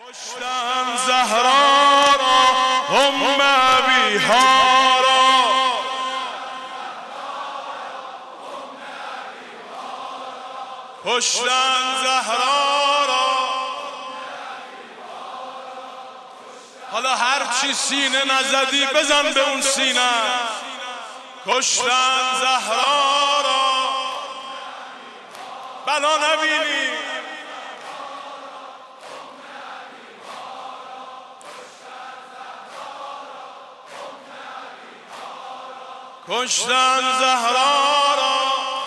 کشتن زهرا را ام ابیها را، کشتن زهرا را. حالا هر چی سینه نزدی بزن به اون سینه. کشتن زهرا را بلا نبینی. کشتن زهرا را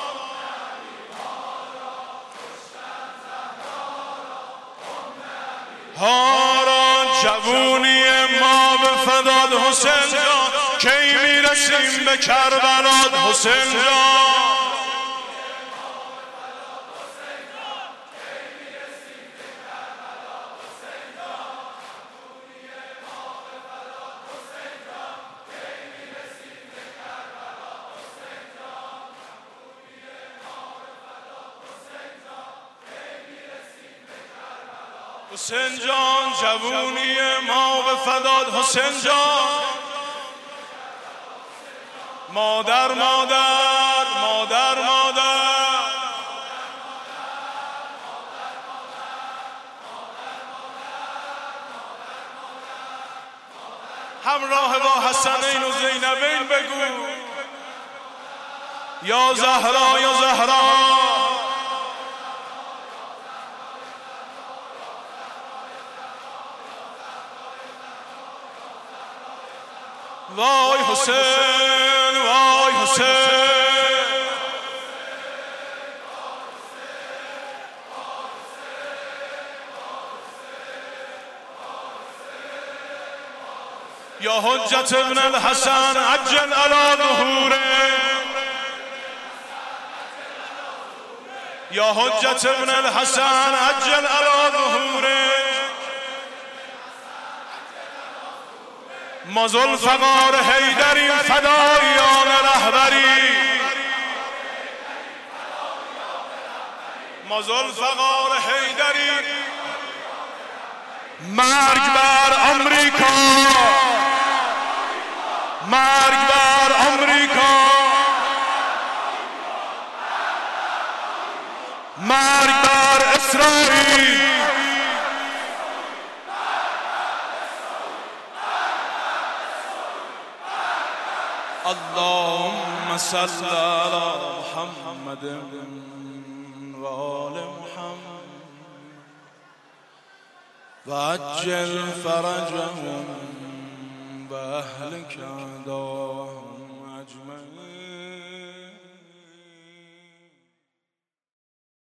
هارا. جوونی ما به فداد حسین جان، کی میرسیم به کربلات حسین جان. حسین جان جوونی ما به فداد حسین جان. مادر مادر مادر مادر همراه با حسنین و زینبین بگو یا زهرا یا زهرا. وای حسین وای حسین. یا حجت ابن الحسن عجل علی ظهوره. یا حجت ابن الحسن عجل علی ظهوره. ما ذوالفقار حیدریم فدایان رهبری. ما ذوالفقار حیدریم. مرگ بر امریکا، مرگ بر امریکا، مرگ بر اسرائیل. اللهم صل على محمد و آل محمد و عجل فرجهم و اهلک اعداهم اجمعین.